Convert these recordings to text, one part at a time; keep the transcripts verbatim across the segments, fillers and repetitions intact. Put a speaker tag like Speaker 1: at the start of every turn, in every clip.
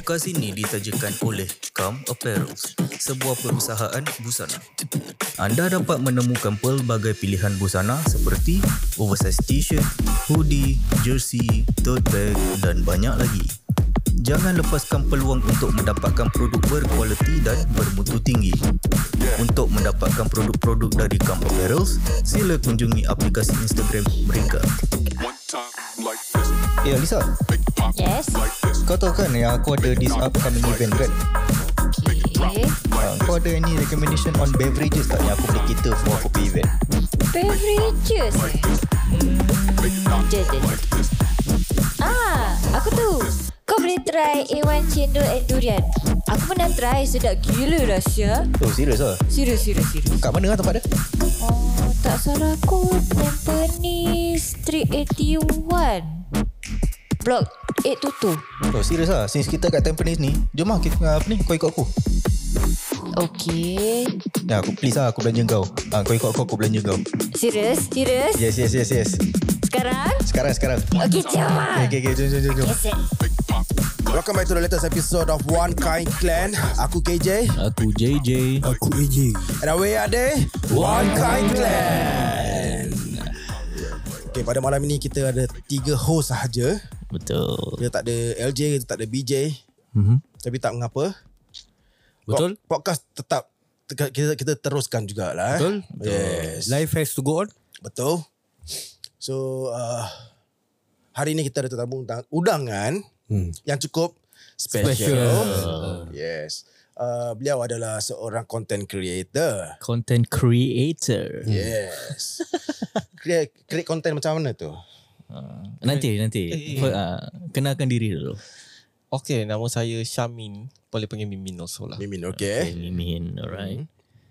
Speaker 1: Podcast ini ditajakan oleh Come Apparels, sebuah perusahaan busana. Anda dapat menemukan pelbagai pilihan busana seperti oversize t-shirt, hoodie, jersey, tote bag dan banyak lagi. Jangan lepaskan peluang untuk mendapatkan produk berkualiti dan bermutu tinggi. Untuk mendapatkan produk-produk dari Come Apparels, sila kunjungi aplikasi Instagram mereka.
Speaker 2: Eh Alisa,
Speaker 3: Yes.
Speaker 2: kau tahu kan yang aku ada this upcoming event kan?
Speaker 3: Okay.
Speaker 2: Uh, kau ada any recommendation on beverages tak yang aku boleh cater for aku punya event?
Speaker 3: Beverages eh? Hmm, je, je, je. Ah, aku tahu. Kau boleh try A one cendol and durian. Aku pernah try, sedap gila rahsia.
Speaker 2: Oh serius lah?
Speaker 3: Serius, serius, serius.
Speaker 2: Kat mana lah tempat dia?
Speaker 3: Oh, tak salah aku, Tampines Street eighty-one, Block eight two two.
Speaker 2: Oh serius lah? Since kita kat Tampines ni, jom lah kita, apa ni, kau ikut aku.
Speaker 3: Okay.
Speaker 2: Ya aku please lah, aku belanja kau. Ah, kau ikut aku, aku belanja kau.
Speaker 3: Serius, serius.
Speaker 2: Yes yes yes yes.
Speaker 3: Sekarang?
Speaker 2: Sekarang sekarang.
Speaker 3: Okay, jom lah.
Speaker 2: Okay okay, okay jom jom jom. jom.
Speaker 3: Okay, set.
Speaker 4: Welcome back to the latest episode of One Kind Clan. Aku K J.
Speaker 1: Aku J J.
Speaker 5: Aku A J.
Speaker 4: And we are the One Kind Clan. Okay, pada malam ini kita ada tiga host sahaja.
Speaker 1: Betul.
Speaker 4: Kita tak ada L J, kita tak ada B J.
Speaker 1: Mm-hmm.
Speaker 4: Tapi tak mengapa.
Speaker 5: Betul.
Speaker 4: Podcast tetap kita kita teruskan jugalah.
Speaker 5: Betul.
Speaker 4: Yes.
Speaker 5: Life has to go on.
Speaker 4: Betul. So uh, hari ini kita ada tetamu undangan hmm. yang cukup special.
Speaker 5: Special.
Speaker 4: Yes. Uh, beliau adalah seorang content creator.
Speaker 1: Content creator.
Speaker 4: Yes. create create content macam mana tu?
Speaker 1: Uh, nanti nanti.
Speaker 5: Eh, eh.
Speaker 1: Uh, kenalkan diri dulu.
Speaker 5: Okay, nama saya Syamin. Boleh panggil Mimin also lah.
Speaker 4: Mimin, okay.
Speaker 1: Okay, Mimin, alright.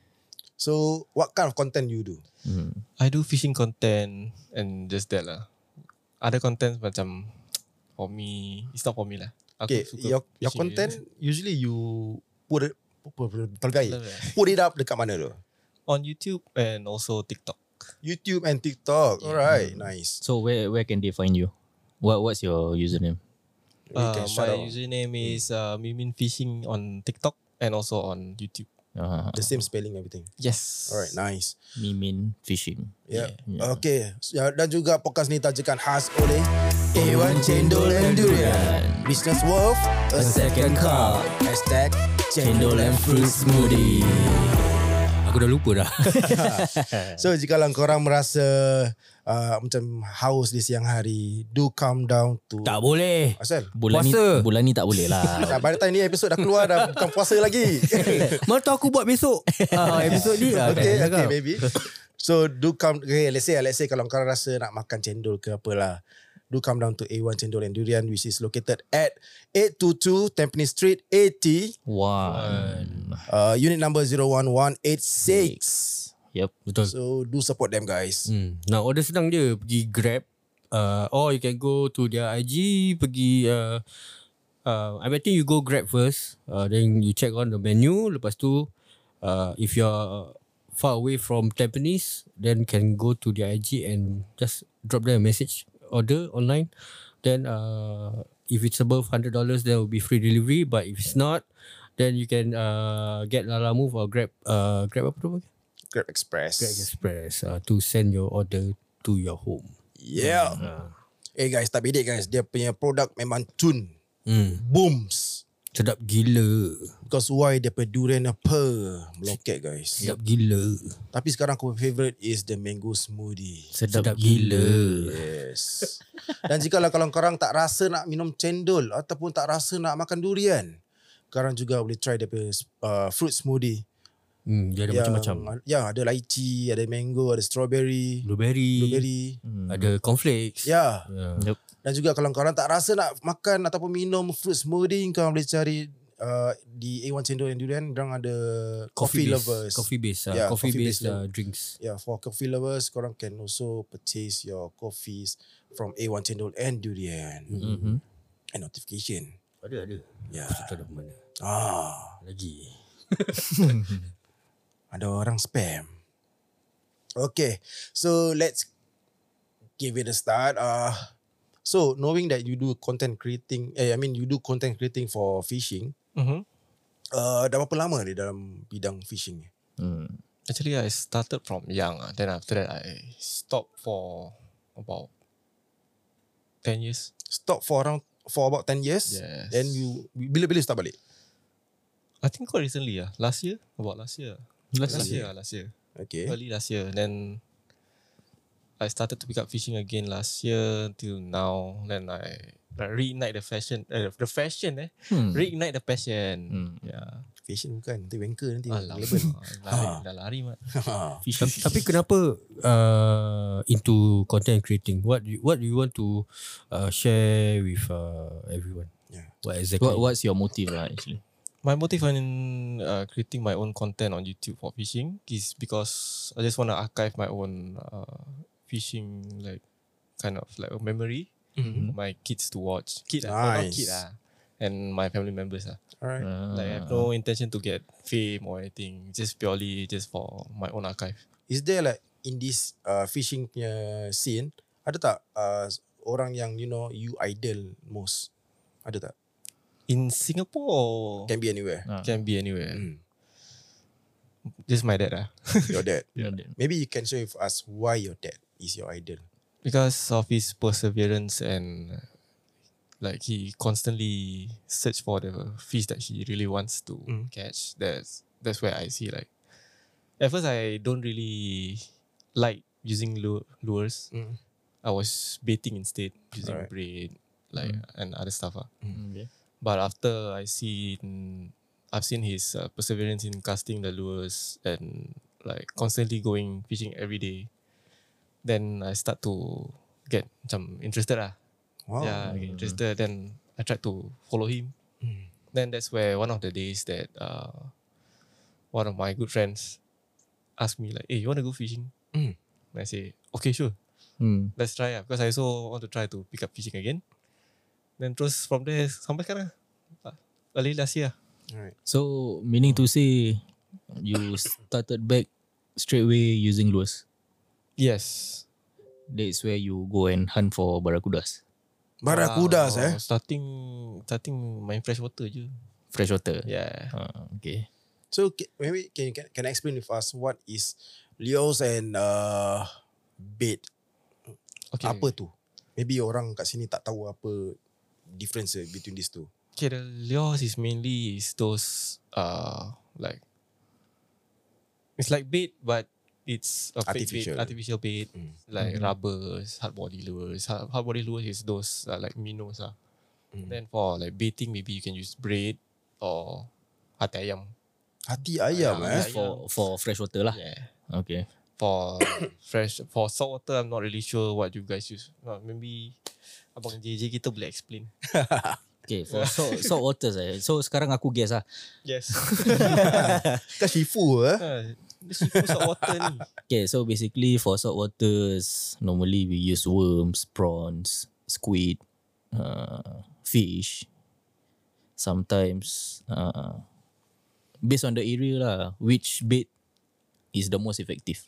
Speaker 4: So, what kind of content you do?
Speaker 1: Hmm.
Speaker 5: I do fishing content and just that lah. Other content macam for me, it's not for me lah. Aku
Speaker 4: Okay,
Speaker 5: suka
Speaker 4: your your
Speaker 5: fishing
Speaker 4: content
Speaker 5: je.
Speaker 4: usually you put it put it, tergai.
Speaker 5: Betul lah.
Speaker 4: Put it up dekat mana tu?
Speaker 5: On YouTube and also TikTok.
Speaker 4: YouTube and TikTok. Alright, nice.
Speaker 1: So where where can they find you? What what's your username?
Speaker 4: You
Speaker 5: Uh,
Speaker 4: can shout
Speaker 5: my
Speaker 4: out.
Speaker 5: username is uh, Mimin Fishing on TikTok and also on YouTube.
Speaker 1: Uh,
Speaker 4: The same spelling everything.
Speaker 5: Yes.
Speaker 4: Alright, nice.
Speaker 1: Mimin Fishing.
Speaker 4: Yeah.
Speaker 1: Yeah.
Speaker 4: Okay. Ya, dan juga podcast ni tajakan khas oleh A one Cendol and Durian. Business worth a second cup. Hashtag
Speaker 1: Cendol and fruit smoothie.
Speaker 5: Aku dah lupa dah.
Speaker 4: So jika korang merasa uh, macam haus di siang hari, do come down to
Speaker 5: Tak boleh.
Speaker 4: Asal?
Speaker 1: Bulan
Speaker 5: Puasa.
Speaker 1: ni bulan ni tak boleh lah.
Speaker 4: Nah, by the time ni episod dah keluar dah bukan puasa lagi.
Speaker 5: Mana tahu aku buat besok. ah, episod ni. ah,
Speaker 4: Okay,
Speaker 5: tak
Speaker 4: okay,
Speaker 5: cakap.
Speaker 4: baby. So do come, okay, let's say, let's say kalau korang rasa nak makan cendol ke apalah, do come down to A one Cendol and Durian, which is located at eight two two Tampines Street eighty,
Speaker 1: One.
Speaker 4: uh, unit number zero one one eight six.
Speaker 1: Yep.
Speaker 5: Betul.
Speaker 4: So do support them guys.
Speaker 5: Hmm. Nak order senang je. Pergi Grab. Uh, or you can go to their I G. Pergi... Uh, uh, I think you go Grab first. Uh, then you check on the menu. Lepas tu, uh, if you're far away from Tampines, then can go to their I G and just drop them a message. Order online. Then uh, if it's above one hundred dollars, there will be free delivery. But if it's not, then you can uh, get Lalamove or Grab. Uh, Grab apa tu?
Speaker 4: Grab Express.
Speaker 5: Grab Express uh, to send your order to your home.
Speaker 4: Yeah.
Speaker 5: Uh.
Speaker 4: Eh guys, tak bedek guys. Dia punya produk memang cun.
Speaker 5: Hmm.
Speaker 4: Booms.
Speaker 5: Sedap gila.
Speaker 4: Because why dia punya durian apa meloket guys.
Speaker 5: Sedap gila.
Speaker 4: Tapi sekarang aku favorite is the mango smoothie.
Speaker 1: Sedap,
Speaker 5: Sedap
Speaker 1: gila.
Speaker 4: Yes. Dan jika kalau korang tak rasa nak minum cendol ataupun tak rasa nak makan durian, korang juga boleh try dia punya uh, fruit smoothie.
Speaker 5: Hmm, dia ada
Speaker 4: Yang-
Speaker 5: macam-macam.
Speaker 4: Ya, ada lychee, ada mango, ada strawberry,
Speaker 5: Blueberry.
Speaker 4: blueberry.
Speaker 1: Hmm.
Speaker 5: Ada cornflakes.
Speaker 4: Ya.
Speaker 5: Yeah.
Speaker 1: Yep.
Speaker 4: Dan juga kalau korang tak rasa nak makan ataupun minum fruit smoothie, korang boleh cari uh, di A one Cendol and Durian. Diorang ada coffee,
Speaker 5: base,
Speaker 4: lovers.
Speaker 5: Coffee base. Uh,
Speaker 4: Yeah,
Speaker 5: coffee,
Speaker 4: coffee
Speaker 5: based
Speaker 4: based
Speaker 5: uh, drinks.
Speaker 4: Yeah, for coffee lovers, korang can also purchase your coffees from A one Cendol and Durian.
Speaker 1: Mm-hmm.
Speaker 4: And notification.
Speaker 5: Ada, ada.
Speaker 4: Ya.
Speaker 5: Tak tahu dah mana.
Speaker 4: Ah,
Speaker 5: Lagi.
Speaker 4: ada orang spam. Okay, so let's give it a start. Uh, So knowing that you do content creating, eh, I mean you do content creating for fishing,
Speaker 6: Mm-hmm.
Speaker 4: uh, dah berapa lama ni dalam bidang fishing ni?
Speaker 2: Hmm.
Speaker 6: Actually, I started from young. ah. Then after that, I stopped for about ten years.
Speaker 4: Stop for around for about ten years.
Speaker 6: Yes.
Speaker 4: Then you bila-bila start balik?
Speaker 6: I think quite recently. Ah, last year, about last year.
Speaker 2: Last
Speaker 6: Last
Speaker 2: year.
Speaker 6: year, ah, last year.
Speaker 4: Okay.
Speaker 6: Early last year. Then I started to pick up fishing again last year till now. Then I like, reignite the fashion, uh, the fashion eh,
Speaker 2: Hmm.
Speaker 6: reignite the passion.
Speaker 2: Hmm.
Speaker 6: Yeah.
Speaker 4: Fashion bukan, nanti wanker nanti.
Speaker 6: Alah,
Speaker 4: Relevant.
Speaker 6: lari, dah lari mat.
Speaker 5: Tapi, tapi kenapa uh, into content creating? What you, what you want to uh, share with uh, everyone?
Speaker 4: Yeah.
Speaker 5: What exactly?
Speaker 2: What, what's your motive lah actually?
Speaker 6: My motive in uh, creating my own content on YouTube for fishing is because I just want to archive my own uh, fishing like kind of like a memory
Speaker 4: Mhm.
Speaker 6: for my kids to watch. Kid ah, not
Speaker 4: Nice.
Speaker 6: kid ah, and my family members ah.
Speaker 4: Alright.
Speaker 6: Like I have no intention to get fame or anything. Just purely just for my own archive.
Speaker 4: Is there like in this uh, fishing punya scene, ada tak uh, orang yang you know you idol most? Ada tak?
Speaker 6: In Singapore,
Speaker 4: Can be anywhere.
Speaker 2: Ah.
Speaker 6: can be anywhere.
Speaker 4: Mm.
Speaker 6: Just my dad ah.
Speaker 4: Your dad.
Speaker 2: Yeah. Then.
Speaker 4: Maybe you can share with us why your dad is your idol.
Speaker 6: Because of his perseverance and uh, like he constantly search for the fish that he really wants to
Speaker 4: Mm.
Speaker 6: catch. That's that's where I see like at first I don't really like using lure, lures.
Speaker 4: Mm.
Speaker 6: I was baiting instead using
Speaker 4: Alright.
Speaker 6: braid like and other stuff. ah.
Speaker 2: Okay.
Speaker 6: But after I see I've seen his uh, perseverance in casting the lures and like constantly going fishing every day. Then I start to get macam interested lah.
Speaker 4: Wow.
Speaker 6: Yeah, I get interested. Then I tried to follow him.
Speaker 4: Mm.
Speaker 6: Then that's where one of the days that uh, one of my good friends asked me like, "Hey, you want to go fishing?"
Speaker 4: Mm.
Speaker 6: And I say, "Okay, sure.
Speaker 2: Hmm.
Speaker 6: Let's try lah." Because I also want to try to pick up fishing again. Then terus from there sampai sekarang. ah, Early last year.
Speaker 4: Alright.
Speaker 2: So meaning to say you started back straight away using lures.
Speaker 6: Yes.
Speaker 2: That's where you go and hunt for barracudas.
Speaker 4: Barracudas
Speaker 6: Ah,
Speaker 4: eh.
Speaker 6: Starting starting main fresh water je.
Speaker 2: Freshwater.
Speaker 6: Yeah.
Speaker 2: Ah, okay.
Speaker 4: So ca- maybe can you can, can explain with us what is lures and uh, bait?
Speaker 6: Okay.
Speaker 4: Apa tu? Maybe orang kat sini tak tahu apa difference between these two.
Speaker 6: Okay, the lures is mainly is those uh like it's like bait but it's a fake
Speaker 4: Artificial.
Speaker 6: bait, artificial bait
Speaker 4: Mm.
Speaker 6: like rubbers, hard body lures. Hard, hard body lures is those uh, like minnows ah.
Speaker 4: Mm.
Speaker 6: Then for like baiting maybe you can use braid or hati ayam.
Speaker 4: Hati ayam
Speaker 6: Ah,
Speaker 4: eh.
Speaker 6: yeah.
Speaker 2: For for freshwater lah.
Speaker 6: Yeah.
Speaker 2: Okay.
Speaker 6: For fresh for salt water I'm not really sure what you guys use. Uh, maybe abang J J kita boleh explain.
Speaker 2: Okay, for salt, salt waters eh. So sekarang aku guess lah.
Speaker 6: Yes.
Speaker 4: Kan shifu eh.
Speaker 6: uh, this is salt water ni.
Speaker 2: Okay, so basically for salt waters, normally we use worms, prawns, squid, uh, fish. Sometimes, uh, based on the area lah, which bait is the most effective.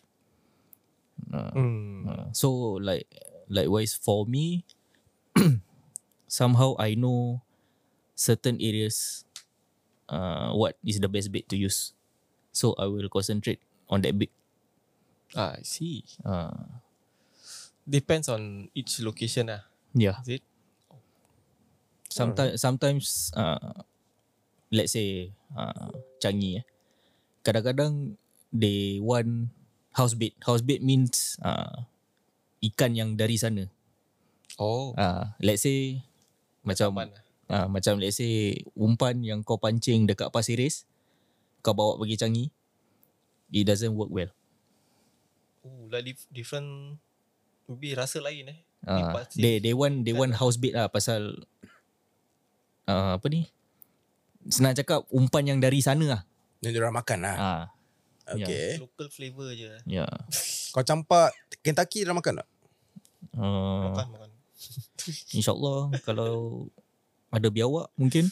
Speaker 2: Uh,
Speaker 6: Hmm.
Speaker 2: uh, so like, likewise for me, somehow I know certain areas, uh, what is the best bait to use. So I will concentrate on that bait.
Speaker 6: Ah, I see.
Speaker 2: Uh,
Speaker 6: Depends on each location lah.
Speaker 2: yeah.
Speaker 6: Is it?
Speaker 2: Sometimes, sometimes, uh, let's say, uh, Changi, eh. kadang-kadang they want house bait. House bait means uh, ikan yang dari sana.
Speaker 6: Oh.
Speaker 2: Uh, let's say, macam,
Speaker 6: Aman lah.
Speaker 2: uh, macam let's say, umpan yang kau pancing dekat Pasir Ris, kau bawa pergi Changi, it doesn't work well.
Speaker 6: Oh, like dif- different, maybe rasa lain eh.
Speaker 2: Uh,
Speaker 6: Pasir
Speaker 2: they they want they
Speaker 6: kan
Speaker 2: want
Speaker 6: lah.
Speaker 2: house bait lah pasal uh, apa ni? Senang cakap umpan yang dari sana lah.
Speaker 4: Yang diorang makan lah.
Speaker 2: Ah,
Speaker 4: Okay.
Speaker 6: Local flavour je.
Speaker 2: ya.
Speaker 4: Kau campak Kentucky dah makan tak?
Speaker 2: Uh,
Speaker 6: Makan, makan.
Speaker 2: InsyaAllah kalau ada biawak mungkin.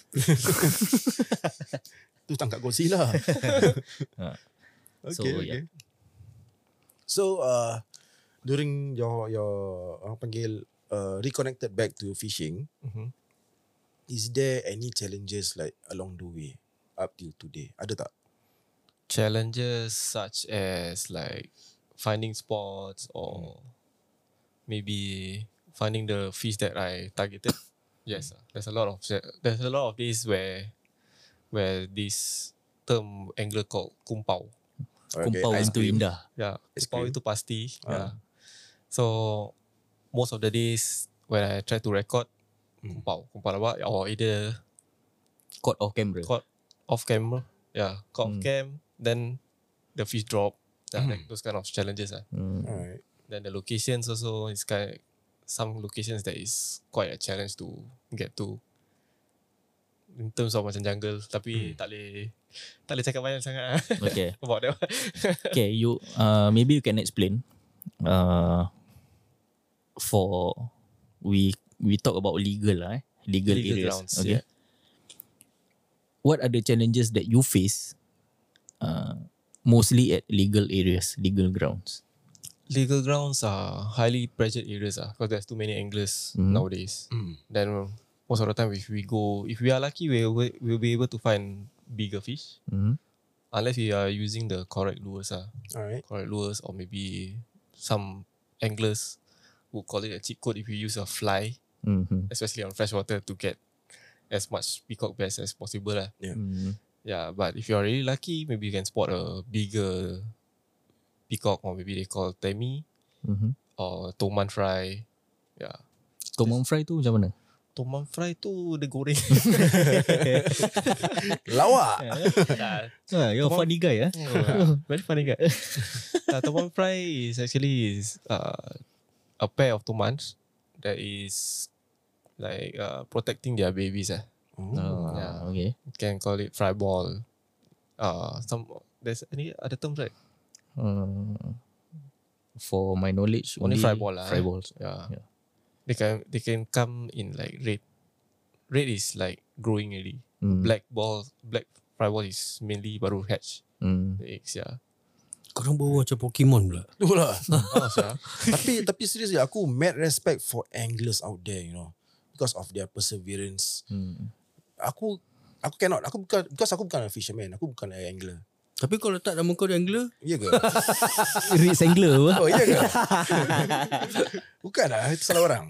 Speaker 4: Tu tangkap Godzilla.
Speaker 2: Ha.
Speaker 4: Okay,
Speaker 2: So,
Speaker 4: okay.
Speaker 2: yeah.
Speaker 4: So, uh, during your your orang panggil uh, reconnected back to fishing,
Speaker 6: Mhm.
Speaker 4: is there any challenges like along the way up till today? Ada tak?
Speaker 6: Challenges such as like finding spots or maybe finding the fish that I targeted. Yes, uh, there's a lot of there's a lot of days where where this term angler called kumpau.
Speaker 2: Kumpau
Speaker 4: ice
Speaker 2: itu
Speaker 4: cream.
Speaker 2: indah.
Speaker 6: Yeah,
Speaker 4: Ice
Speaker 6: kumpau
Speaker 4: cream.
Speaker 6: itu pasti.
Speaker 4: Ah.
Speaker 6: Yeah. So most of the days when I try to record
Speaker 4: Hmm.
Speaker 6: kumpau, kumpau lawak or either
Speaker 2: Caught off camera.
Speaker 6: caught off camera. Yeah, caught off
Speaker 2: Hmm.
Speaker 6: cam, then the fish drop. Yeah,
Speaker 4: Hmm.
Speaker 6: like those kind of challenges. Uh.
Speaker 2: Hmm.
Speaker 4: Alright.
Speaker 6: Then the locations also is kind some locations that is quite a challenge to get to. In terms of macam jungle, tapi
Speaker 4: Hmm.
Speaker 6: tak boleh tak boleh cakap banyak sangat
Speaker 2: Okay.
Speaker 6: about that.
Speaker 2: Okay, you uh, maybe you can explain. Uh, for we we talk about legal lah, eh? legal,
Speaker 6: Legal
Speaker 2: areas.
Speaker 6: grounds,
Speaker 2: Okay.
Speaker 6: yeah.
Speaker 2: What are the challenges that you face? Uh, mostly at legal areas, legal grounds.
Speaker 6: Legal grounds are highly pressured areas ah, because there's too many anglers
Speaker 2: Mhm.
Speaker 6: nowadays.
Speaker 4: Mm.
Speaker 6: Then most of the time, if we go, if we are lucky, we'll we'll be able to find bigger fish,
Speaker 2: Mm-hmm.
Speaker 6: unless we are using the correct lures ah,
Speaker 4: Alright.
Speaker 6: correct lures, or maybe some anglers who call it a cheat code if you use a fly,
Speaker 2: Mm-hmm.
Speaker 6: especially on freshwater, to get as much peacock bass as possible lah.
Speaker 2: Mm-hmm.
Speaker 6: Yeah, but if you are really lucky, maybe you can spot a bigger peacock, or maybe they call temi
Speaker 2: Mm-hmm.
Speaker 6: or toman fry. Yeah,
Speaker 2: Tomon fry tu macam mana?
Speaker 6: toman fry tu dia goreng.
Speaker 4: Lawak.
Speaker 6: yeah.
Speaker 2: Ah, you're a
Speaker 6: Tomon-
Speaker 2: funny guy, eh?
Speaker 6: Oh, very funny guy. uh, toman fry is actually is uh, a pair of tomans that is like uh, protecting their babies. Eh.
Speaker 2: Oh,
Speaker 6: Yeah.
Speaker 2: okay.
Speaker 6: You can call it fry ball. Uh, some there's any other terms, right?
Speaker 2: Uh, for my knowledge,
Speaker 6: Only fry ball lah,
Speaker 2: Fry
Speaker 6: eh?
Speaker 2: balls.
Speaker 6: Yeah.
Speaker 2: Yeah.
Speaker 6: They can they can come in like red. Red is like growing already.
Speaker 2: Mm.
Speaker 6: Black ball, black fry ball is mainly baru hatch
Speaker 2: Mm.
Speaker 6: the eggs. Yeah.
Speaker 5: Korang bawa macam Pokemon pula.
Speaker 4: Itulah.
Speaker 6: Oh, sure.
Speaker 4: tapi tapi seriously aku mad respect for anglers out there, you know, because of their perseverance.
Speaker 2: Mm.
Speaker 4: Aku aku cannot. Aku bukan because aku bukan a fisherman. Aku bukan a angler.
Speaker 5: Tapi kalau letak nama kau di angler,
Speaker 4: Ya ke?
Speaker 2: Ritz Angler apa?
Speaker 4: Oh, ya ke? Bukan lah. Itu salah orang.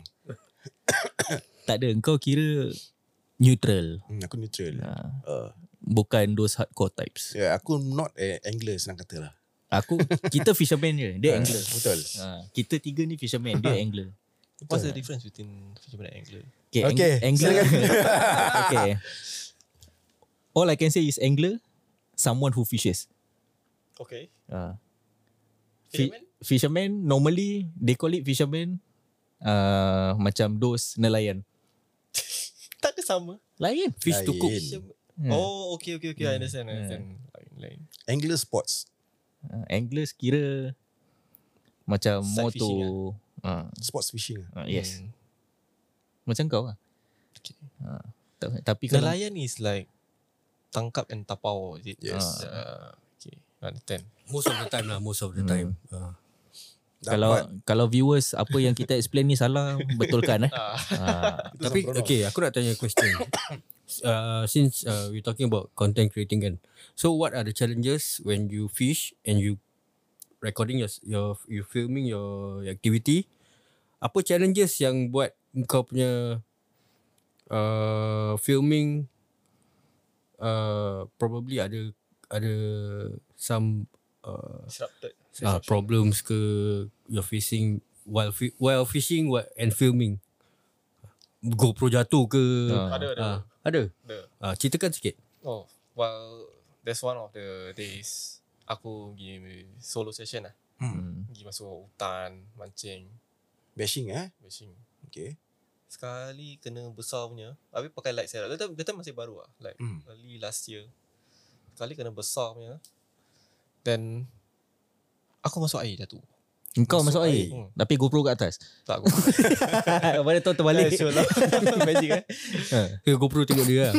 Speaker 2: Tak ada, kau kira neutral.
Speaker 4: Hmm, aku neutral.
Speaker 2: Ah.
Speaker 4: Uh,
Speaker 2: Bukan those hardcore types.
Speaker 4: yeah, aku not a angler senang kata lah.
Speaker 2: Aku, kita fisherman je. Dia
Speaker 4: Ah,
Speaker 2: angler.
Speaker 4: Betul.
Speaker 2: Ha, kita tiga ni fisherman. Dia angler.
Speaker 6: What's the difference between fisherman and angler?
Speaker 2: Okay, ang-
Speaker 4: Okay,
Speaker 2: angler. Okay. All I can say is angler, someone who fishes.
Speaker 6: Okay.
Speaker 2: Uh, fi-
Speaker 6: Fisherman?
Speaker 2: fisherman, normally, they call it fisherman. Uh, macam those nelayan.
Speaker 6: Tak ada sama.
Speaker 2: Lain.
Speaker 5: fish to cook.
Speaker 4: Lain.
Speaker 2: Yeah.
Speaker 6: Oh, okay, okay, okay. I understand. I understand. Lain, lain.
Speaker 4: Angler sports.
Speaker 2: Uh, anglers kira macam
Speaker 6: Side
Speaker 2: more
Speaker 6: fishing
Speaker 2: to uh,
Speaker 4: Sports fishing.
Speaker 2: uh, yes.
Speaker 6: Hmm.
Speaker 2: Macam kau lah.
Speaker 6: Okay.
Speaker 2: Uh, ta- tapi kalau
Speaker 6: Nelayan is like tangkap and tapau. Is it?
Speaker 4: Yes.
Speaker 6: Uh, okay, understand.
Speaker 5: Most of the time lah, most of the time. Uh.
Speaker 2: kalau kalau viewers apa yang kita explain ni salah, betulkan eh.
Speaker 6: Ah.
Speaker 2: uh,
Speaker 5: Tapi okay, aku nak tanya question. uh, since uh, we're talking about content creating kan. So what are the challenges when you fish and you recording your your you filming your activity? Apa challenges yang buat kau punya uh, filming uh, probably ada ada some uh,
Speaker 6: Disrupted.
Speaker 5: uh, problems ke you're facing while fi- while fishing while, and filming? GoPro jatuh ke?
Speaker 2: Ah.
Speaker 6: Ada, ada.
Speaker 5: Ah, ada.
Speaker 6: The,
Speaker 5: Ah, ceritakan sikit.
Speaker 6: oh, well, that's one of the days aku pergi solo session lah.
Speaker 2: hmm.
Speaker 6: Pergi masuk hutan, mancing,
Speaker 4: Bashing eh?
Speaker 6: fishing.
Speaker 4: Okay.
Speaker 6: Sekali kena besar punya. Habis pakai light saya. That time, that time masih baru lah. Like
Speaker 4: Hmm.
Speaker 6: early last year. Sekali kena besar punya. Then aku masuk air jatuh.
Speaker 2: Kau masuk,
Speaker 4: Masuk
Speaker 2: air,
Speaker 4: air.
Speaker 6: Hmm.
Speaker 2: tapi GoPro kat atas.
Speaker 6: Tak aku.
Speaker 2: Mana tahu terbalik.
Speaker 6: Sure lah. Magic eh.
Speaker 5: Ke GoPro tengok dia lah.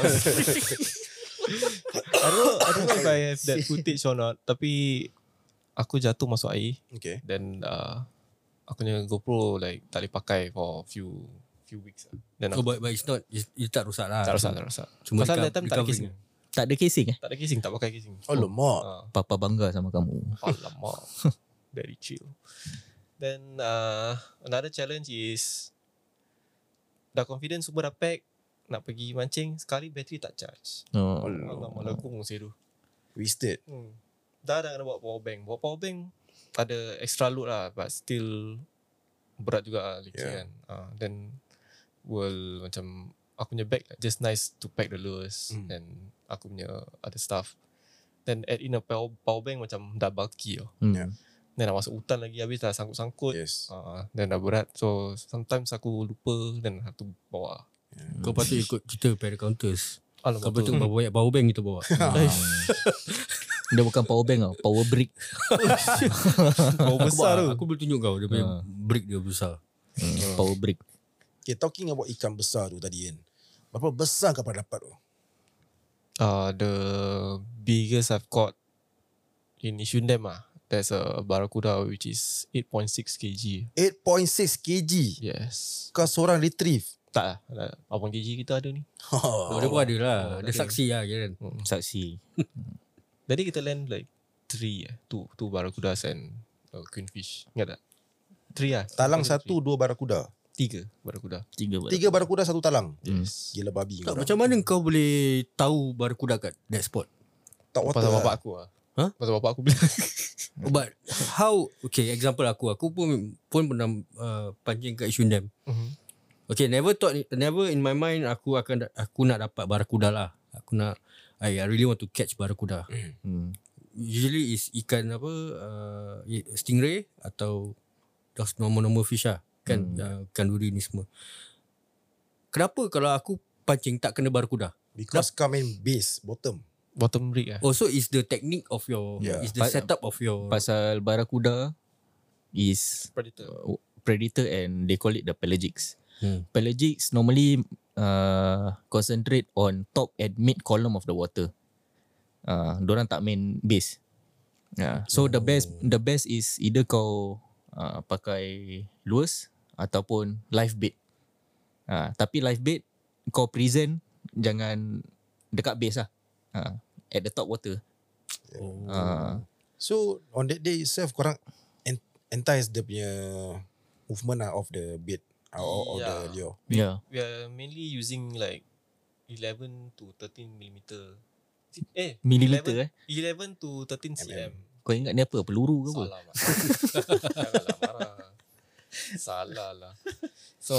Speaker 6: I don't know, I don't know if I have that footage or not. Tapi aku jatuh masuk air.
Speaker 4: Okay.
Speaker 6: Then uh, aku punya GoPro like tak boleh pakai for few few weeks lah. Then
Speaker 5: Oh,
Speaker 6: aku
Speaker 5: but, but it's not, it's, it tak rosak lah.
Speaker 6: tak rosak, tak rosak.
Speaker 5: Cuma
Speaker 6: Pasal
Speaker 5: reco-
Speaker 6: that time tak ada
Speaker 5: recovering.
Speaker 6: casing.
Speaker 2: Tak ada casing eh?
Speaker 6: Tak ada casing, tak pakai casing.
Speaker 4: Oh, lemak.
Speaker 6: Ah.
Speaker 2: Papa bangga sama kamu.
Speaker 6: Alamak. Very chill. Then uh, another challenge is dah confident semua dah pack, nak pergi mancing, sekali bateri tak charge.
Speaker 2: Oh.
Speaker 6: Alamak, legung saya tu.
Speaker 4: Wasted.
Speaker 6: Hmm. Dah dah kena bawa power bank. Bawa power bank ada extra load lah, but still berat juga lah leceh
Speaker 4: Yeah.
Speaker 6: kan. Uh, then will macam aku punya bag like, just nice to pack the lures
Speaker 4: Mm.
Speaker 6: and aku punya other stuff. Then add in a power, power bank macam dah bulky tau.
Speaker 2: Hmm.
Speaker 4: Yeah.
Speaker 6: Then nak masuk hutan lagi, habis dah sangkut-sangkut.
Speaker 4: Yes.
Speaker 6: Uh, then dah berat. So sometimes aku lupa then have to bawa.
Speaker 5: Kau patut ikut kita Paracounters.
Speaker 6: Alamak,
Speaker 5: Kau patut
Speaker 6: betul.
Speaker 5: bawa banyak power bank kita bawa.
Speaker 2: Dia bukan power bank tau, power brick.
Speaker 6: Power
Speaker 5: Aku,
Speaker 6: besar tu.
Speaker 5: aku boleh tunjuk kau dia punya
Speaker 2: Ah.
Speaker 5: brick dia besar.
Speaker 2: Hmm, power brick.
Speaker 4: Okay, talking about ikan besar tu tadi kan. Berapa besar kau pernah dapat tu?
Speaker 6: Uh, the biggest I've caught in Yishun Dam ah. There's a barracuda which is eight point six kilograms.
Speaker 4: eight point six kilograms.
Speaker 6: Yes.
Speaker 4: Kau seorang retrieve.
Speaker 6: Tak lah. Ada- Abang kilograms kita ada ni.
Speaker 5: Oh, dia pun ada lah.
Speaker 6: Oh,
Speaker 5: Dia
Speaker 6: ada.
Speaker 5: saksi lah kan.
Speaker 6: Hmm.
Speaker 2: Saksi.
Speaker 6: Jadi kita land like three eh. Two, two barracudas and uh, queenfish. Ingat tak? Three lah.
Speaker 4: Talang
Speaker 6: Three.
Speaker 4: satu, dua barakuda.
Speaker 6: Tiga barracuda.
Speaker 2: Tiga ber-
Speaker 4: Tiga barakuda, satu talang.
Speaker 6: Yes.
Speaker 4: Gila babi
Speaker 5: Tak,
Speaker 4: kau.
Speaker 5: macam mana kau boleh tahu barracuda kat that spot?
Speaker 4: Tak water
Speaker 6: Pasal
Speaker 4: lah.
Speaker 6: bapak aku lah.
Speaker 5: Huh?
Speaker 6: Pasal bapak aku bilang.
Speaker 5: But how, okay, example aku. Aku pun pun pernah uh, pancing kat Yishun Dam.
Speaker 6: Mhm.
Speaker 5: Okay, never thought, never in my mind aku akan aku nak dapat barracuda lah. Aku nak, I, I really want to catch barracuda.
Speaker 2: Hmm.
Speaker 5: Usually is ikan apa, uh, stingray atau just normal-normal fish lah. Kan,
Speaker 2: Hmm.
Speaker 5: uh, ikan duri ni semua. Kenapa kalau aku pancing tak kena barracuda?
Speaker 4: Because kau main base, bottom.
Speaker 6: Bottom rig lah.
Speaker 5: Oh, so is the technique of your,
Speaker 4: Yeah.
Speaker 5: is the
Speaker 2: Pa-
Speaker 5: setup of your,
Speaker 2: Pasal barracuda is
Speaker 6: Predator.
Speaker 2: uh, predator and they call it the pelagics.
Speaker 5: Hmm.
Speaker 2: Pelagics normally uh, concentrate on top and mid column of the water. Uh, dorang tak main base. Yeah. So the best the best is either kau uh, pakai lures ataupun live bait. Uh, tapi live bait kau present jangan dekat base lah. Uh, at the top water.
Speaker 5: oh.
Speaker 2: Uh,
Speaker 4: So on that day itself korang en- entice dia punya movement lah of the bait or of the
Speaker 6: Yeah.
Speaker 4: lure.
Speaker 2: yeah.
Speaker 6: We are mainly using like eleven to thirteen millimeter. Eh,
Speaker 2: Millimeter eh.
Speaker 6: eleven to thirteen centimeter.
Speaker 2: Kau ingat ni apa? Peluru ke apa?
Speaker 6: Salah mak. Janganlah marah. Salah lah. So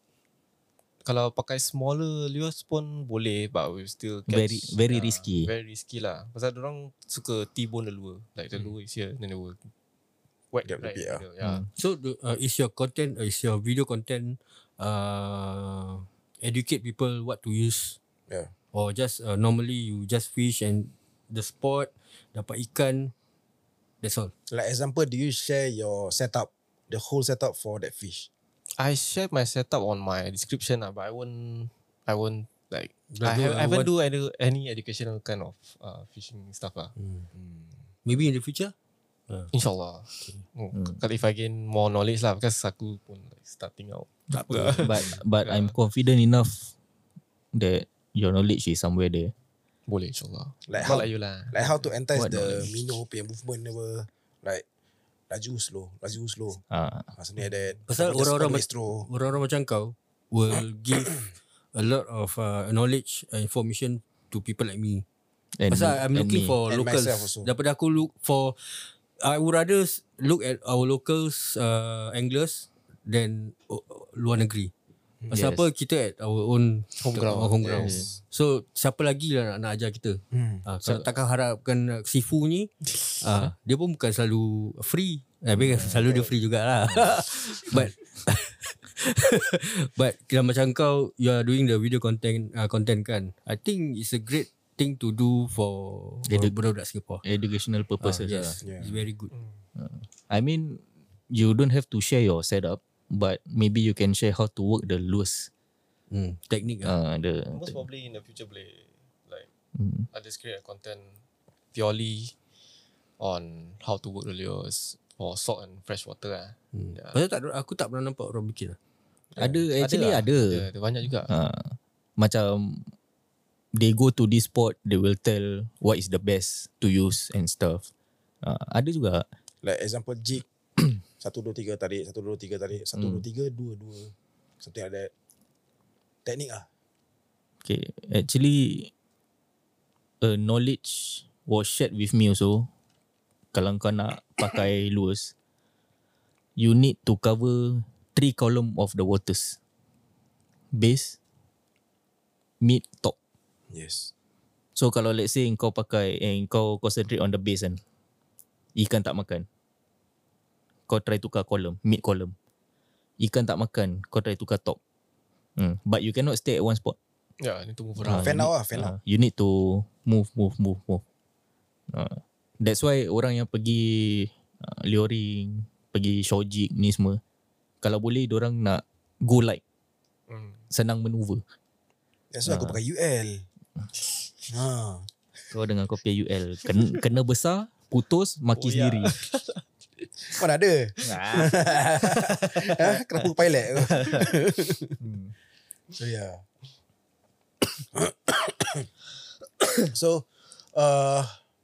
Speaker 6: kalau pakai smaller lures pun boleh, but we still catch.
Speaker 2: Very- very
Speaker 6: Yeah,
Speaker 2: risky.
Speaker 6: Very risky lah. Pasal orang suka T-bone the lure. Like the lure is here, then they will whack
Speaker 4: Get the
Speaker 6: right
Speaker 4: bait
Speaker 6: in the
Speaker 4: lah.
Speaker 6: middle. Yeah.
Speaker 2: Hmm.
Speaker 5: So the, uh, is your content, uh, is your video content uh, educate people what to use?
Speaker 4: Yeah.
Speaker 5: Or just uh, normally you just fish and the spot, dapat ikan, that's all.
Speaker 4: Like example, do you share your setup, the whole setup for that fish?
Speaker 6: I share my setup on my description lah, but I won't, I won't like,
Speaker 5: Like
Speaker 6: I,
Speaker 5: do,
Speaker 6: have,
Speaker 5: uh,
Speaker 6: I haven't
Speaker 5: what-
Speaker 6: do any, any educational kind of uh, fishing stuff lah.
Speaker 5: Maybe in the future?
Speaker 6: InsyaAllah. Hmm. Kalau if I gain more knowledge lah, because aku pun like starting out. Tak apa.
Speaker 2: But but I'm confident enough that your knowledge is somewhere there.
Speaker 6: Boleh insyaAllah.
Speaker 4: Like
Speaker 6: Not
Speaker 4: how-
Speaker 6: like you lah.
Speaker 4: Like how to entice
Speaker 2: What
Speaker 4: the
Speaker 2: knowledge?
Speaker 4: minnow punya movement apa. Like laju slow, laju slow.
Speaker 2: Ah,
Speaker 4: Ah, something like that.
Speaker 5: Pasal
Speaker 4: Just
Speaker 5: orang-orang
Speaker 4: always
Speaker 5: ma-
Speaker 4: throw.
Speaker 5: Orang-orang macam kau will give a lot of uh, knowledge and information to people like me.
Speaker 2: and
Speaker 5: Pasal
Speaker 2: me-
Speaker 5: I'm
Speaker 2: and
Speaker 5: looking
Speaker 2: me.
Speaker 5: for
Speaker 4: And
Speaker 5: locals.
Speaker 4: myself also.
Speaker 5: Daripada aku look for, I would rather s- look at our locals uh, anglers than uh, luar negeri. Pasal
Speaker 2: Yes.
Speaker 5: apa, kita at our own
Speaker 6: Home ground.
Speaker 5: Our home ground.
Speaker 4: Yes.
Speaker 5: So siapa lagi lah nak, nak ajar kita?
Speaker 4: Hmm.
Speaker 5: Uh, so, takkan harapkan uh, Sifu ni uh, dia pun bukan selalu free. Tapi uh, selalu dia free jugalah. But but kalau macam kau, you are doing the video content uh, content kan, I think it's a great thing to do for, for
Speaker 2: Edu-
Speaker 5: budak-budak Singapore.
Speaker 2: educational
Speaker 5: Ah,
Speaker 2: purposes.
Speaker 5: yes,
Speaker 2: Lah.
Speaker 4: Yeah.
Speaker 5: it's very good.
Speaker 2: I mean, you don't have to share your setup, but maybe you can share how to work the lures.
Speaker 5: Hmm, teknik ah.
Speaker 2: Uh, the,
Speaker 6: Most probably in the future boleh like
Speaker 2: Hmm.
Speaker 6: I just create a content purely on how to work the lures, for salt and fresh water lah.
Speaker 5: Hmm.
Speaker 6: Yeah.
Speaker 5: Pasal tak ada, aku tak pernah nampak orang bikin lah.
Speaker 2: Ada actually
Speaker 6: lah.
Speaker 2: ada.
Speaker 6: Ada, ada banyak juga.
Speaker 2: Uh, macam they go to this spot, they will tell what is the best to use and stuff. Uh, ada juga.
Speaker 4: Like example jig. Satu, dua, tiga tarik. Satu, dua, tiga tarik. Satu, dua, tiga, dua, dua. Something like that. Teknik lah.
Speaker 2: Okay, actually a knowledge was shared with me also. Kalau kau nak pakai lures, you need to cover three column of the waters. Base, mid, top.
Speaker 4: Yes.
Speaker 2: So kalau let's say kau pakai eh, kau concentrate on the base kan, ikan tak makan, kau try tukar column, mid column. Ikan tak makan, kau try tukar top. Hmm. But you cannot stay at one spot.
Speaker 6: Yeah, need to move
Speaker 2: Ah,
Speaker 6: around.
Speaker 4: Fan
Speaker 2: you
Speaker 4: out
Speaker 2: need-
Speaker 4: lah, fan
Speaker 2: ah,
Speaker 4: out.
Speaker 2: You need to move, move, move, move. Uh, that's why orang yang pergi uh, luring, pergi shojik ni semua, kalau boleh diorang nak go light,
Speaker 6: Hmm.
Speaker 2: senang maneuver.
Speaker 4: That's why aku pakai U L. Ha.
Speaker 2: Kau dengan kau punya U L, kena, kena besar, putus, maki
Speaker 6: Oh, ya.
Speaker 2: sendiri.
Speaker 4: Mana ada? Ha? Kenapa pilot? So yeah. So uh,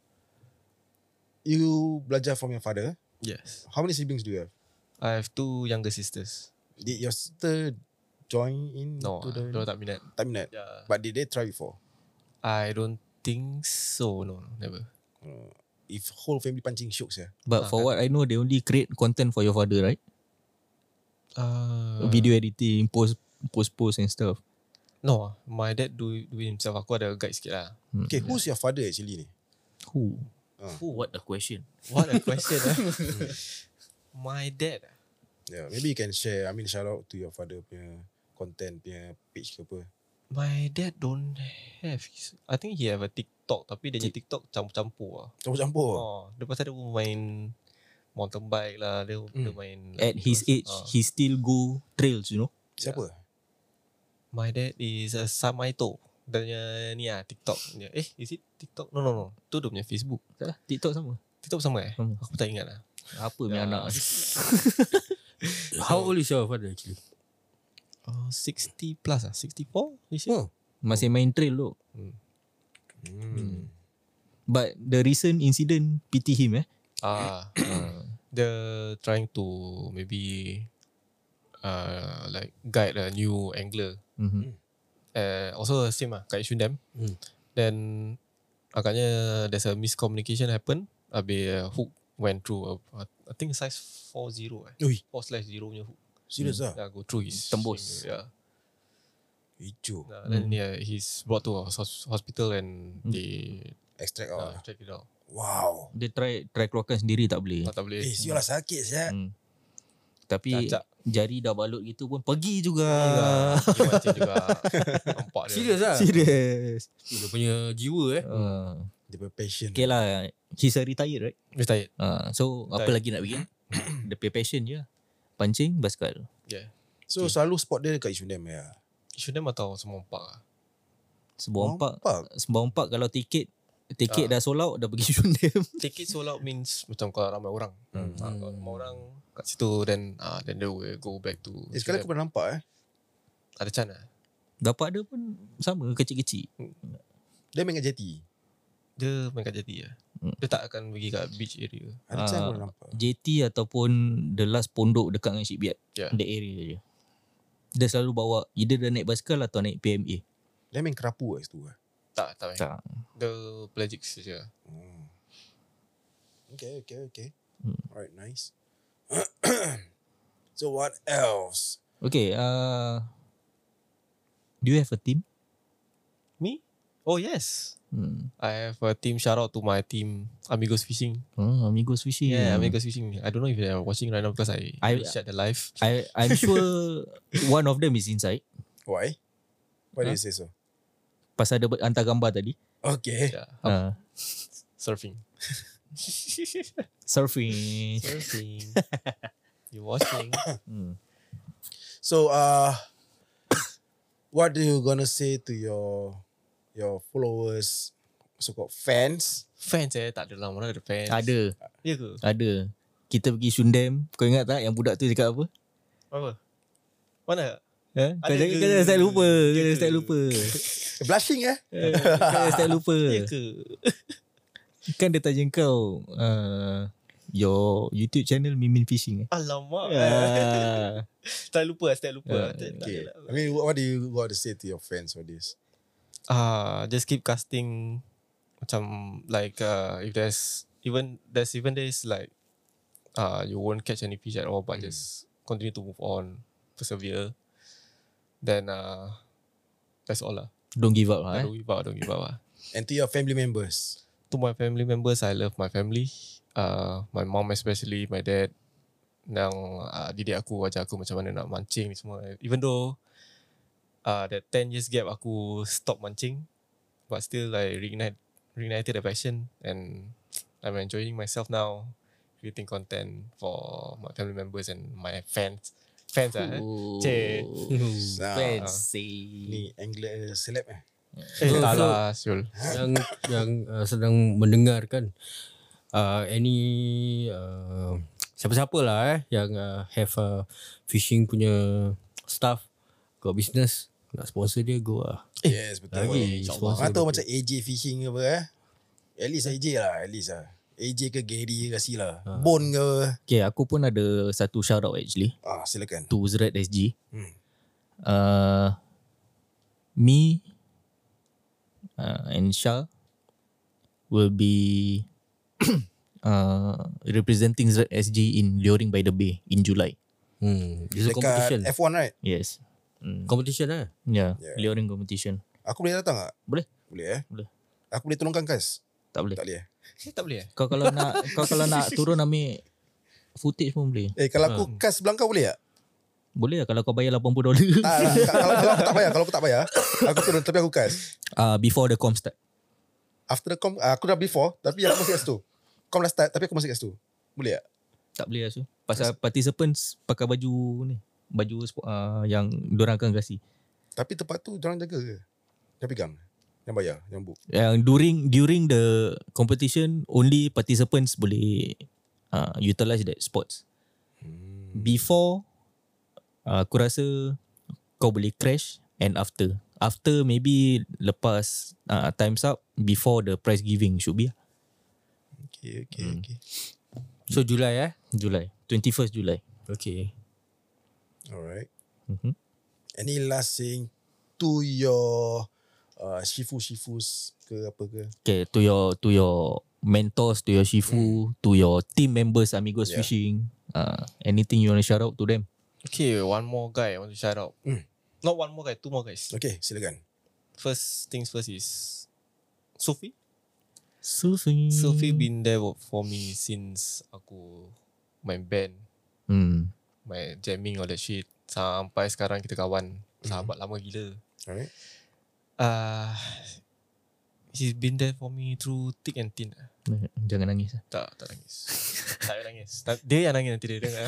Speaker 4: you belajar from your father.
Speaker 6: Yes.
Speaker 4: How many siblings do you have?
Speaker 6: I have two younger sisters.
Speaker 4: Did your sister join in
Speaker 6: No,
Speaker 4: to the
Speaker 6: diorang tak minat.
Speaker 4: tak minat?
Speaker 6: Yeah.
Speaker 4: But did they try before?
Speaker 6: I don't think so. No, no, never.
Speaker 4: Uh, if whole family pancing shook ya.
Speaker 2: But for what I know, they only create content for your father, right?
Speaker 6: Uh,
Speaker 2: Video editing, post, post, post and stuff.
Speaker 6: No, my dad do do it himself. Aku ada guide sikit lah.
Speaker 2: Hmm.
Speaker 4: Okay, who's your father actually ni?
Speaker 2: Who?
Speaker 4: Ah.
Speaker 2: Who? What a question.
Speaker 6: What a question. eh? My dad.
Speaker 4: Yeah, maybe you can share. I mean, shout out to your father punya content punya page ke apa.
Speaker 6: My dad don't have. his- I think he have a TikTok, tapi dia punya TikTok campur-campur lah.
Speaker 4: Campur-campur.
Speaker 6: Oh, dia pasal dia pun main mountain bike lah. Dia, dia main.
Speaker 2: At his age,
Speaker 6: Ah.
Speaker 2: he still go trails, you know?
Speaker 4: Siapa?
Speaker 6: My dad is a Samaito. Dia punya ni lah, TikTok. Dia, eh, is it TikTok? No, no, no. Tu dia punya Facebook.
Speaker 2: Tak lah, TikTok sama.
Speaker 6: TikTok sama eh?
Speaker 2: Sama.
Speaker 6: Aku tak ingat lah.
Speaker 2: Apa punya
Speaker 6: Ya.
Speaker 2: anak?
Speaker 5: How old is your father actually?
Speaker 6: Uh, sixty plus lah. sixty-four this year.
Speaker 4: Oh.
Speaker 2: Masih main trail tu.
Speaker 4: Hmm.
Speaker 2: But the recent incident pity him eh.
Speaker 6: Ah, uh, they're trying to maybe uh, like guide a new angler.
Speaker 2: Mm-hmm.
Speaker 6: Uh, also same lah, kat Yishun Dam.
Speaker 4: Hmm.
Speaker 6: Then agaknya there's a miscommunication happen. Habis uh, hook went through. Uh, I think size forty eh.
Speaker 4: Ui,
Speaker 6: four slash zero punya hook.
Speaker 4: serius ah?
Speaker 6: Yeah, go through his
Speaker 2: Tembus.
Speaker 6: Yeah.
Speaker 4: Hijau.
Speaker 6: Uh, then yeah, he's brought to a hos- hospital and they
Speaker 4: Extract
Speaker 6: uh,
Speaker 4: out.
Speaker 6: check it out.
Speaker 4: Wow.
Speaker 2: Dia try try keluarkan sendiri tak boleh.
Speaker 6: Oh, tak boleh.
Speaker 4: Eh, sial lah sakit siap.
Speaker 2: Hmm. Tapi
Speaker 6: Cacat.
Speaker 2: jari dah balut gitu pun pergi juga.
Speaker 6: Dia mancing juga. Nampak dia.
Speaker 5: Serius lah?
Speaker 2: Serius.
Speaker 5: Dia punya jiwa eh.
Speaker 2: Uh,
Speaker 4: Dia punya passion.
Speaker 2: okay lah. He's a retired, right?
Speaker 6: Retired.
Speaker 2: Uh, so apa
Speaker 6: Retired.
Speaker 2: lagi nak bikin? Dia punya passion je. Pancing, basikal.
Speaker 6: Yeah.
Speaker 4: So selalu spot dia dekat Yishun Dam ya.
Speaker 6: Yishun Dam atau Sembawang Park lah.
Speaker 2: Sembawang Park.
Speaker 4: Park.
Speaker 2: Sembawang Park kalau tiket tiket
Speaker 6: Ah.
Speaker 2: dah sold out dah pergi Yishun Dam.
Speaker 6: Ticket sold out means macam kalau ramai orang. Hmm. Ha, kalau ramai orang kat situ then uh, then they will go back to
Speaker 4: Eh, sekarang aku pernah nampak eh.
Speaker 6: ada can lah.
Speaker 2: Dapat dia pun sama kecil-kecil.
Speaker 4: Dia main kat jetty.
Speaker 6: Dia main kat jeti lah.
Speaker 2: Hmm.
Speaker 6: Dia tak akan pergi kat beach area.
Speaker 4: Ada can
Speaker 2: Ah.
Speaker 4: aku pernah nampak.
Speaker 2: J T ataupun the last pondok dekat dengan shipyard.
Speaker 6: Yeah.
Speaker 2: That area je. Dia selalu bawa either dia naik basikal atau naik P M A.
Speaker 4: Dia main kerapu kat situ lah.
Speaker 6: Tak, tak main.
Speaker 2: Tak.
Speaker 6: Dia pelagic saja.
Speaker 4: Hmm. Okay, okay, okay.
Speaker 2: Hmm.
Speaker 4: Alright, nice. So what else?
Speaker 2: Okay, uh, do you have a team?
Speaker 6: Me? Oh yes.
Speaker 2: Hmm.
Speaker 6: I have a team. Shout out to my team Amigos Fishing.
Speaker 2: Oh, Amigos Fishing.
Speaker 6: Yeah, Amigos Fishing. I don't know if they are watching right now because I,
Speaker 2: I-
Speaker 6: I shared the live.
Speaker 2: I, I'm sure one of them is inside.
Speaker 4: Why? Why do
Speaker 2: Huh?
Speaker 4: you say so?
Speaker 2: Pasal ada hantar gambar tadi.
Speaker 4: Okay.
Speaker 6: Yeah.
Speaker 2: Uh,
Speaker 6: Surfing.
Speaker 2: surfing.
Speaker 6: Surfing. You watching?
Speaker 2: Hmm.
Speaker 4: So uh what do you gonna say to your your followers, so called fans?
Speaker 6: Fans eh? Tak ada lah. Mana ada fans?
Speaker 2: Ada.
Speaker 6: Ya ke?
Speaker 2: Ada. kita pergi Shundam. Kau ingat tak yang budak tu cakap apa?
Speaker 6: Apa? Mana?
Speaker 2: Ha? Kau
Speaker 6: Ada
Speaker 2: jangan
Speaker 6: ke?
Speaker 2: kau jangan start lupa. Kau
Speaker 6: Ya
Speaker 2: jangan
Speaker 6: ke?
Speaker 2: start lupa.
Speaker 4: Blushing eh.
Speaker 2: Eh, Kau jangan start lupa.
Speaker 6: Ya ke?
Speaker 2: Kan dia tanya kau, uh, your YouTube channel Mimin Fishing eh?
Speaker 6: Alamak.
Speaker 2: Ah.
Speaker 6: Tak lupa, tak lupa.
Speaker 2: Ah,
Speaker 6: Tak- tak
Speaker 4: Okay.
Speaker 6: adalah.
Speaker 4: I mean, what do you got to say to your fans for this?
Speaker 6: Ah, just keep casting. Macam like uh, if there's even there's even days like uh you won't catch any fish at all, but just continue to move on, persevere. Then uh that's all lah.
Speaker 2: Don't give up lah eh.
Speaker 6: Don't give up, don't give up lah.
Speaker 4: And to your family members.
Speaker 6: To my family members, I love my family. Uh, my mom especially, my dad. Yang uh, didik aku, ajar aku macam mana nak mancing ni semua. Even though uh, that ten years gap aku stop mancing, but still like reignite, reignited the passion, and I'm enjoying myself now, creating content for my family members and my fans. Fans ah. Eh? Cik.
Speaker 4: Nah,
Speaker 2: Fancy.
Speaker 4: ni Angler celeb eh.
Speaker 6: Eh,
Speaker 5: So-
Speaker 6: tak
Speaker 5: so-
Speaker 6: lah, Syul.
Speaker 5: yang yang uh, sedang mendengarkan uh, any uh, siapa-siapa lah eh yang uh, have a fishing punya staff, got business, nak sponsor dia, go lah.
Speaker 4: Yes, betul.
Speaker 5: Lagi
Speaker 4: InsyaAllah.
Speaker 5: sponsor
Speaker 4: Atau
Speaker 5: betul.
Speaker 4: macam A J Fishing ke apa eh. At least A J lah, at least lah. A J ke Gary ke kasih lah.
Speaker 5: Ha.
Speaker 4: Bon ke.
Speaker 2: Okay, aku pun ada satu shout out actually
Speaker 4: Ah, silakan.
Speaker 2: to Zred S G.
Speaker 4: Hmm.
Speaker 2: Uh, me uh, and Shah will be uh, representing Zred S G in Luring by the Bay in July.
Speaker 5: Hmm, it's a competition.
Speaker 4: Dekat F one right?
Speaker 2: Yes. Mm.
Speaker 5: Competition lah.
Speaker 2: Yeah,
Speaker 4: Yeah.
Speaker 2: Luring competition.
Speaker 4: Aku boleh datang tak?
Speaker 2: Boleh.
Speaker 4: Boleh eh?
Speaker 2: Boleh.
Speaker 4: Aku boleh tolongkan Kas?
Speaker 2: Tak boleh.
Speaker 4: Tak boleh eh?
Speaker 6: Eh, tak boleh eh?
Speaker 2: Kau kalau nak kau kalau nak turun ambil footage pun boleh.
Speaker 4: Eh kalau aku Kas belang kau boleh tak?
Speaker 2: Boleh lah kalau kau bayar lapan puluh dolar.
Speaker 4: Tak lah. kalau, kalau aku tak bayar, kalau aku tak bayar, aku turun tapi aku Kas.
Speaker 2: uh, before the com start.
Speaker 4: After the com, uh, aku dah before tapi aku masih kat situ. Com dah start tapi aku masih kat situ. Boleh tak?
Speaker 2: Tak boleh lah so. Pasal participants pakai baju ni. Baju uh, yang diorang akan kasih.
Speaker 4: Tapi tempat tu diorang jaga ke? Yang pegang? Yang bayar? Yang book?
Speaker 2: Yang during during the competition only participants boleh uh, utilize that spots.
Speaker 4: Hmm.
Speaker 2: Before uh, aku rasa kau boleh crash, and after after maybe lepas uh, time's up, before the prize giving should be
Speaker 4: Okay, okay,
Speaker 2: Hmm.
Speaker 4: okay.
Speaker 5: So Julai eh.
Speaker 2: July twenty-first July.
Speaker 5: Okay.
Speaker 4: Alright.
Speaker 2: Mhm.
Speaker 4: Any last saying to your uh, shifu-shifus ke apa ke?
Speaker 2: Okay, to your to your mentors, to your shifu, to your team members Amigos
Speaker 4: Yeah.
Speaker 2: Fishing, uh, anything you want to shout out to them?
Speaker 6: Okay, one more guy I want to shout out.
Speaker 4: Hmm.
Speaker 6: Not one more guy, two more guys.
Speaker 4: Okay, silakan.
Speaker 6: First things first is Sophie.
Speaker 2: Sufi.
Speaker 6: Sophie been there for me since aku main band,
Speaker 2: Hmm.
Speaker 6: main jamming all that shit. Sampai sekarang kita kawan, sahabat lama gila.
Speaker 4: Alright.
Speaker 6: Uh, he's been there for me through thick and thin.
Speaker 2: Jangan nangis.
Speaker 6: Tak, tak nangis. tak payah nangis. Tak- Dia yang nangis nanti dia dengar.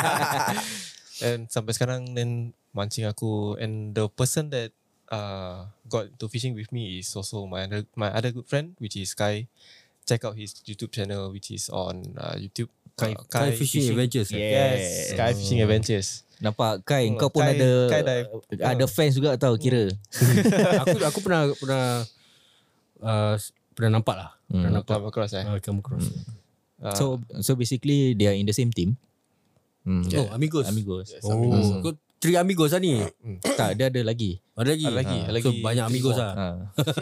Speaker 6: And sampai sekarang then mancing aku, and the person that uh, got to fishing with me is also my other, my other good friend, which is Kai. Check out his YouTube channel, which is on uh, YouTube.
Speaker 2: Kai-
Speaker 6: uh,
Speaker 5: Kai Fishing Adventures eh?
Speaker 6: Yes, Kai Fishing Adventures.
Speaker 2: Nampak Kai,
Speaker 6: Hmm,
Speaker 2: kau pun
Speaker 6: Kai-
Speaker 2: ada
Speaker 6: Kai dah-
Speaker 2: ada fans juga tau kira.
Speaker 5: aku aku pernah pernah uh, pernah nampak lah. Pernah
Speaker 2: Hmm.
Speaker 5: nampak.
Speaker 6: Come across eh.
Speaker 5: Uh, come across.
Speaker 6: Uh,
Speaker 2: So so basically they are in the same team. Hmm.
Speaker 5: Oh, Amigos.
Speaker 2: Amigos.
Speaker 6: yes,
Speaker 5: Oh,
Speaker 6: Amigos.
Speaker 5: kau three Amigos lah ni.
Speaker 2: Tak, dia ada lagi.
Speaker 5: Ada lagi.
Speaker 6: Ada lagi,
Speaker 5: Ah,
Speaker 6: ada
Speaker 5: So
Speaker 6: lagi.
Speaker 5: banyak Amigos lah.
Speaker 2: Ha.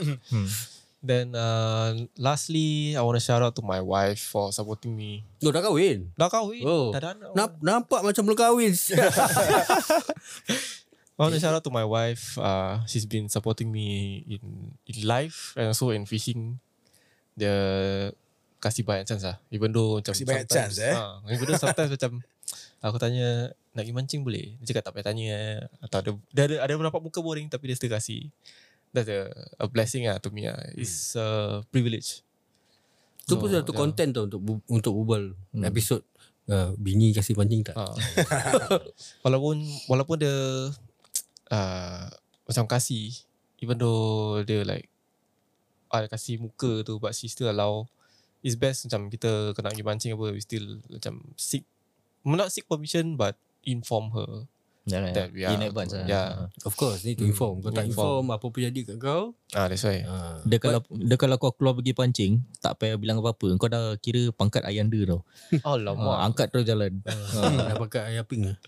Speaker 6: Then uh, lastly, I want to shout out to my wife for supporting me.
Speaker 5: Oh, dah kahwin.
Speaker 6: Dah kahwin,
Speaker 5: Oh.
Speaker 6: dah ada anak.
Speaker 5: Namp- nampak macam belum kahwin.
Speaker 6: I want to shout out to my wife. Uh, she's been supporting me in in life and also in fishing. Dia kasih banyak chance lah. Even though macam
Speaker 4: Kasih banyak
Speaker 6: sometimes-
Speaker 4: chance, eh?
Speaker 6: Ha, even though sometimes macam aku tanya nak pergi mancing boleh. Dia cakap tak payah tanya. Atau ada dia ada, ada nampak muka boring tapi dia still kasih. That's a, a blessing lah to me lah. It's a privilege.
Speaker 5: Itu pun
Speaker 6: So,
Speaker 5: satu
Speaker 6: yeah.
Speaker 5: konten tau untuk bu- untuk ubal episod uh, bini kasih pancing tak.
Speaker 6: Ha. walaupun walaupun dia uh, macam kasih, even though dia like uh, kasih muka tu, but she still allow it's best macam kita kena pergi pancing apa, we still macam seek, not seek permission but inform her
Speaker 2: yeah,
Speaker 6: that we are
Speaker 2: in advance lah.
Speaker 6: yeah.
Speaker 5: Of course, need to inform. Kau tak
Speaker 6: Inform.
Speaker 5: inform apa pun jadi kat kau.
Speaker 6: Ah, that's why.
Speaker 5: Ah.
Speaker 2: Dia kalau dia kalau kau keluar pergi pancing, tak payah bilang apa-apa. Kau dah kira pangkat ayanda tau.
Speaker 6: Oh
Speaker 2: Ha,
Speaker 6: lama.
Speaker 2: angkat terus jalan.
Speaker 5: Dah pakai ayah pink lah.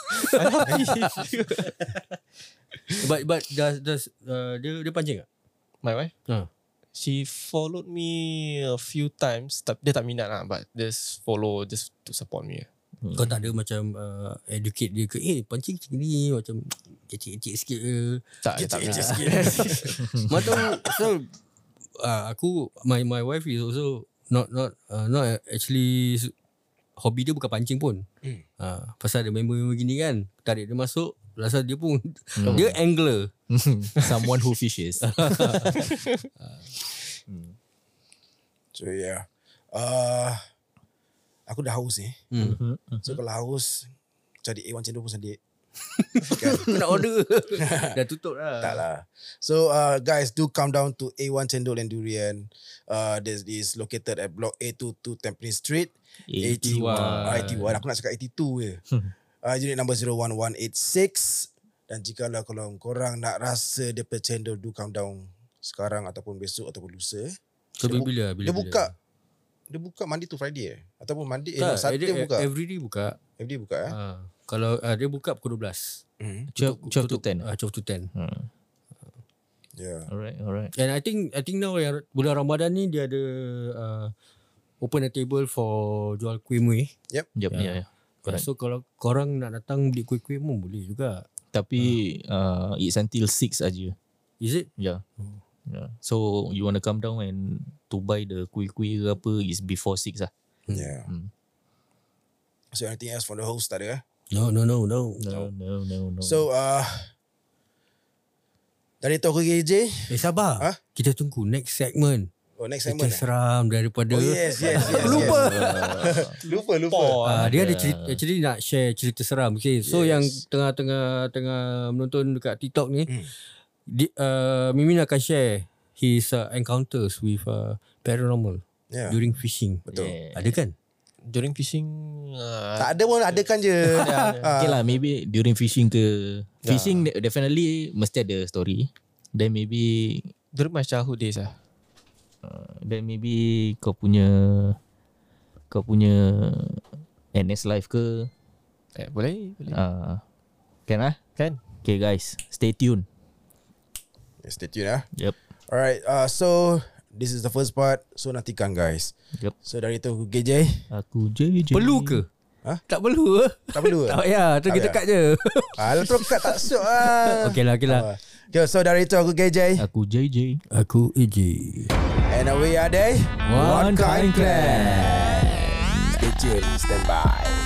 Speaker 5: But but does does uh, dia dia pancing tak?
Speaker 6: My wife?
Speaker 5: Ha.
Speaker 6: She followed me a few times. Tapi dia tak minat lah, but just follow just to support me.
Speaker 5: Kau tak ada macam uh, educate dia ke, eh pancing macam ni, macam kecil-kecil sikit ke?
Speaker 6: Tak, dia tak minat.
Speaker 5: Macam so uh, aku my my wife is also not not uh, not actually hobi dia bukan pancing pun. Hmm. Uh, pasal ada member-member gini kan, tarik dia masuk, rasa dia pun hmm. dia angler.
Speaker 2: Someone who fishes.
Speaker 4: So yeah. Uh, aku dah haus ni.
Speaker 5: Hmm.
Speaker 4: So kalau haus, cari A one cendol pun sedik.
Speaker 5: Aku nak order. Dah tutup dah.
Speaker 4: Tak lah. So uh, guys, do come down to A one Cendol and Durian. Uh, this is located at block A twenty-two Tampines Street.
Speaker 2: eighty-one.
Speaker 4: eighty-one. Aku nak cakap eighty-two je. uh, unit number zero one one eight six. Dan jika lah kalau korang nak rasa dia punya cendol, do come down sekarang ataupun besok ataupun lusa.
Speaker 5: So
Speaker 4: Dia,
Speaker 5: bila, bila,
Speaker 4: dia
Speaker 5: bila?
Speaker 4: buka. Dia buka Monday to Friday eh? Ataupun Monday eh,
Speaker 5: Tak,
Speaker 4: no, Saturday
Speaker 5: every,
Speaker 4: buka.
Speaker 5: every day buka.
Speaker 4: Every day buka eh.
Speaker 5: Uh, kalau uh, dia buka pukul dua belas.
Speaker 4: Hmm.
Speaker 2: twelve, twelve to ten.
Speaker 5: Uh, twelve to ten.
Speaker 2: Hmm.
Speaker 4: Yeah.
Speaker 2: Alright, alright.
Speaker 5: And I think I think now yang bulan Ramadan ni dia ada uh, open a table for jual kuih muih.
Speaker 2: Yep, ya,
Speaker 5: Yeah.
Speaker 2: yeah, yeah. Correct.
Speaker 5: So kalau korang nak datang beli kuih-kuih pun boleh juga.
Speaker 2: Tapi uh, it's until six aja.
Speaker 5: Is it?
Speaker 2: Yeah. Yeah. So you want to come down and to buy the kuih-kuih ke apa is before six lah.
Speaker 4: Yeah.
Speaker 2: Hmm.
Speaker 4: So anything else from the host tak ada eh?
Speaker 5: No, no, no, no.
Speaker 2: No, no, no, no.
Speaker 4: So uh, dari Toko K J.
Speaker 5: Eh sabar.
Speaker 4: Ha?
Speaker 5: Kita tunggu next segment.
Speaker 4: Oh next
Speaker 5: Kita
Speaker 4: segment eh?
Speaker 5: seram daripada
Speaker 4: Oh yes yes yes.
Speaker 5: Aku lupa.
Speaker 4: Yes. lupa lupa.
Speaker 5: Uh, dia ada cerita, actually nak share cerita seram. Okay, so
Speaker 4: Yes.
Speaker 5: yang tengah-tengah tengah menonton dekat TikTok ni,
Speaker 4: Hmm.
Speaker 5: di, uh, Mimin akan share his uh, encounters with uh, paranormal
Speaker 4: Yeah.
Speaker 5: during fishing.
Speaker 4: Betul.
Speaker 2: Yeah.
Speaker 5: Ada kan?
Speaker 6: During fishing, uh,
Speaker 4: Tak ada pun adakan je.
Speaker 2: Okay lah, maybe during fishing ke. Fishing de- definitely mesti ada story. Then maybe
Speaker 6: during my childhood days lah.
Speaker 2: uh, then maybe kau punya kau punya N S life ke.
Speaker 6: Eh, boleh, boleh.
Speaker 2: Uh, can lah?
Speaker 6: Kan?
Speaker 2: Okay guys, stay tuned.
Speaker 4: Stay tuned ah.
Speaker 2: Yep.
Speaker 4: Alright, uh, so this is the first part. So nantikan guys.
Speaker 2: Yep.
Speaker 4: So dari tu K J.
Speaker 2: Aku J J.
Speaker 5: Perlu ke?
Speaker 4: Ha?
Speaker 5: Tak perlu ke?
Speaker 4: Tak perlu ke?
Speaker 5: Tak payah, tu
Speaker 4: Tak
Speaker 5: kita
Speaker 4: payah.
Speaker 5: cut je.
Speaker 4: Alah terus kat tak syok lah.
Speaker 5: Okay lah, okay lah.
Speaker 4: Okay, so dari tu aku K J.
Speaker 2: Aku J J.
Speaker 5: Aku A J.
Speaker 4: And we are the
Speaker 2: One Kind Clan.
Speaker 4: Stay tuned, stand by.